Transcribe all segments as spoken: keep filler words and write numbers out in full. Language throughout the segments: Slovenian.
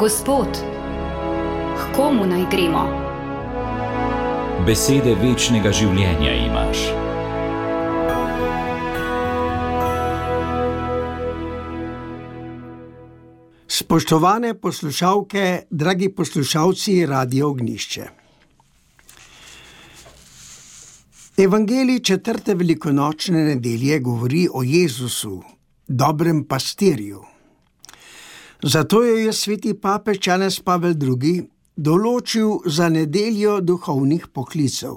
Gospod, k komu naj gremo? Besede večnega življenja imaš. Spoštovane poslušalke, dragi poslušalci Radia Ognjišče. Evangelij četrte velikonočne nedelje govori o Jezusu, dobrem pastirju. Zato jo je sveti papež Janez Pavel drugi. določil za nedeljo duhovnih poklicev.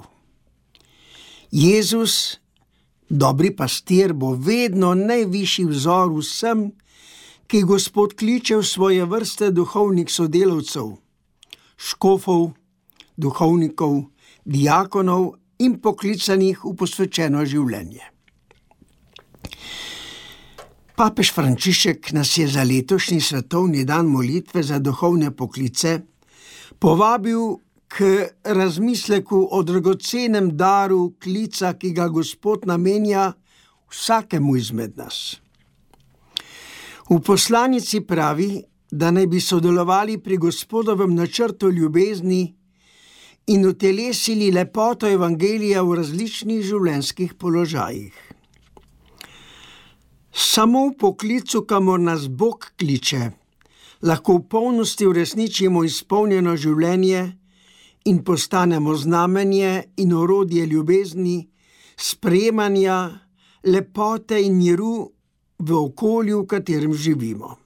Jezus, dobri pastir, bo vedno najvišji vzor vsem, ki Gospod kliče v svoje vrste duhovnih sodelavcev, škofov, duhovnikov, diakonov in poklicanih v posvečeno življenje. Papež Frančišek nas je za letošnji svetovni dan molitve za duhovne poklice povabil k razmisleku o dragocenem daru klica, ki ga Gospod namenja vsakemu izmed nas. V poslanici pravi, da naj bi sodelovali pri Gospodovem načrtu ljubezni in utelesili lepoto evangelija v različnih življenjskih položajih. Samo v poklicu, kamor nas Bog kliče, lahko v polnosti uresničimo izpolnjeno življenje in postanemo znamenje in orodje ljubezni, sprejemanja, lepote in miru v okolju, v katerem živimo.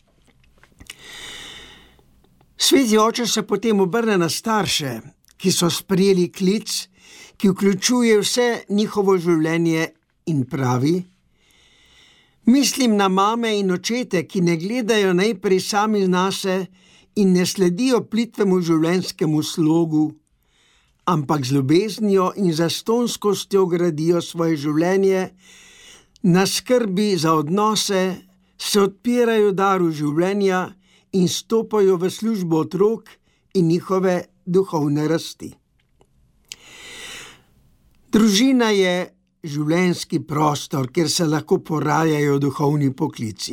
Sveti oče se potem obrne na starše, ki so sprejeli klic, ki vključuje vse njihovo življenje in pravi: Mislim na mame in očete, ki ne gledajo najprej sami nase in ne sledijo plitvemu življenjskemu slogu, ampak z ljubeznijo in zastonskostjo gradijo svoje življenje, na skrbi za odnose, se odpirajo daru življenja in stopajo v službo otrok in njihove duhovne rasti. Družina je življenjski prostor, kjer se lahko porajajo duhovni poklici.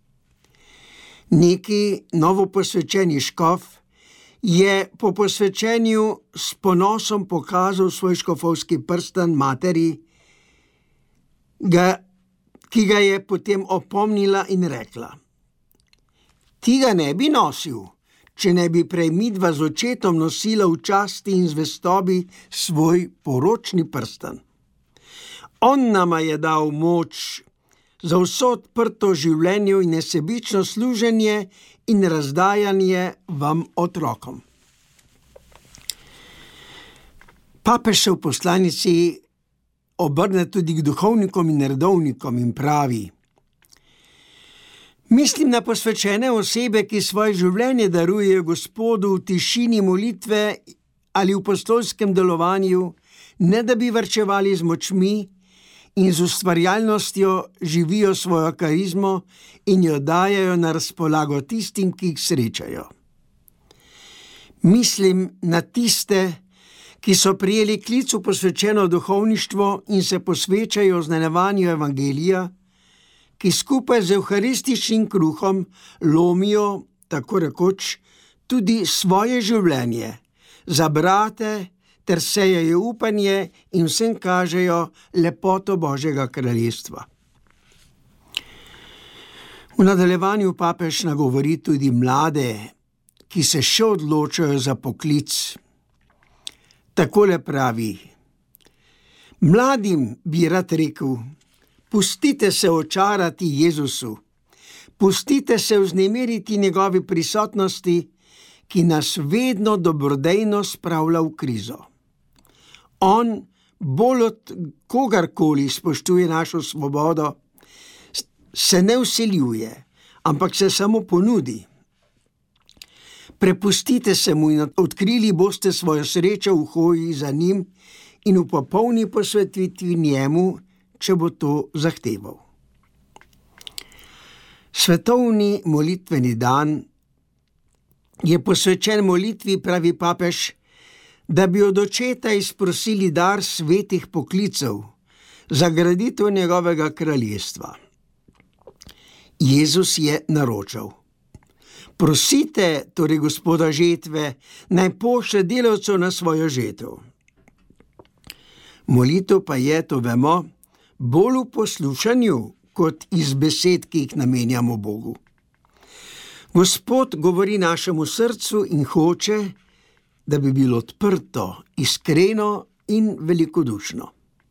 Neki novoposvečeni škof je po posvečenju s ponosom pokazal svoj škofovski prstan materi, ga, ki ga je potem opomnila in rekla: Ti ga ne bi nosil, če ne bi prej midva z očetom nosila v časti in zvestobi svoj poročni prstan. On nama je dal moč za vso odprto življenje in nesebično služenje in razdajanje vam otrokom. Papež se v poslanici obrne tudi k duhovnikom in redovnikom in pravi: Mislim na posvečene osebe, ki svoje življenje darujejo Gospodu v tišini molitve ali v apostolskem delovanju, ne da bi varčevali z močmi, in z ustvarjalnostjo živijo svojo karizmo in jo dajajo na razpolago tistim, ki jih srečajo. Mislim na tiste, ki so prijeli klic v posvečeno duhovništvo in se posvečajo znanjevanju evangelija, ki skupaj z evharističnim kruhom lomijo, tako rekoč, tudi svoje življenje za brate, ter sejejo upanje in vsem kažejo lepoto Božjega kraljestva. V nadaljevanju papež nagovori tudi mlade, ki se še odločajo za poklic. Takole pravi: Mladim bi rad rekel, pustite se očarati Jezusu, pustite se vznemiriti njegovi prisotnosti, ki nas vedno dobrodejno spravlja v krizo. On bolj od kogarkoli spoštuje našo svobodo, se ne vsiljuje, ampak se samo ponudi. Prepustite se mu in odkrili boste svojo srečo v hoji za njim in v popolni posvetitvi njemu, če bo to zahteval. Svetovni molitveni dan je posvečen molitvi, pravi papež, da bi od očeta izprosili dar svetih poklicev za graditev njegovega kraljestva. Jezus je naročal: Prosite torej Gospoda žetve, naj pošlje delavcev na svojo žetev. Molitev pa je, to vemo, bolj v poslušanju, kot iz besed, ki jih namenjamo Bogu. Gospod govori našemu srcu in hoče, da bi bilo odprto, iskreno in velikodušno.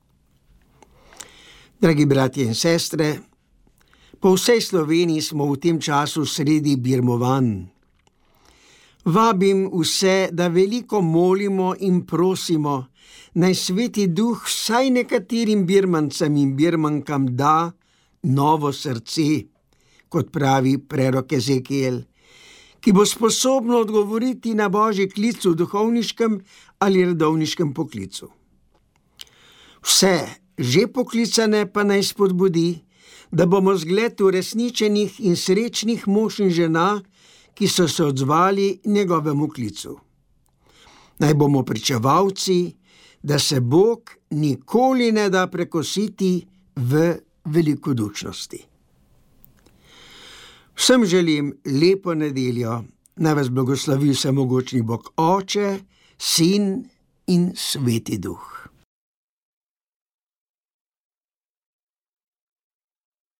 Dragi bratje in sestre, po vsej Sloveniji smo v tem času sredi birmovanj. Vabim vse, da veliko molimo in prosimo, naj Sveti Duh vsaj nekaterim birmancem in birmankam da novo srce, kot pravi prerok Ezekiel, ki bo sposobno odgovoriti na Božji klic v duhovniškem ali redovniškem poklicu. Vse že poklicane pa naj spodbudi, da bomo zgled uresničenih in srečnih mož in žena, ki so se odzvali njegovemu klicu. Naj bomo pričevalci, da se Bog nikoli ne da prekositi v velikodušnosti. Vsem želim lepo nedeljo, naj vas blagoslovi vsemogočni Bog Oče, Sin in Sveti Duh.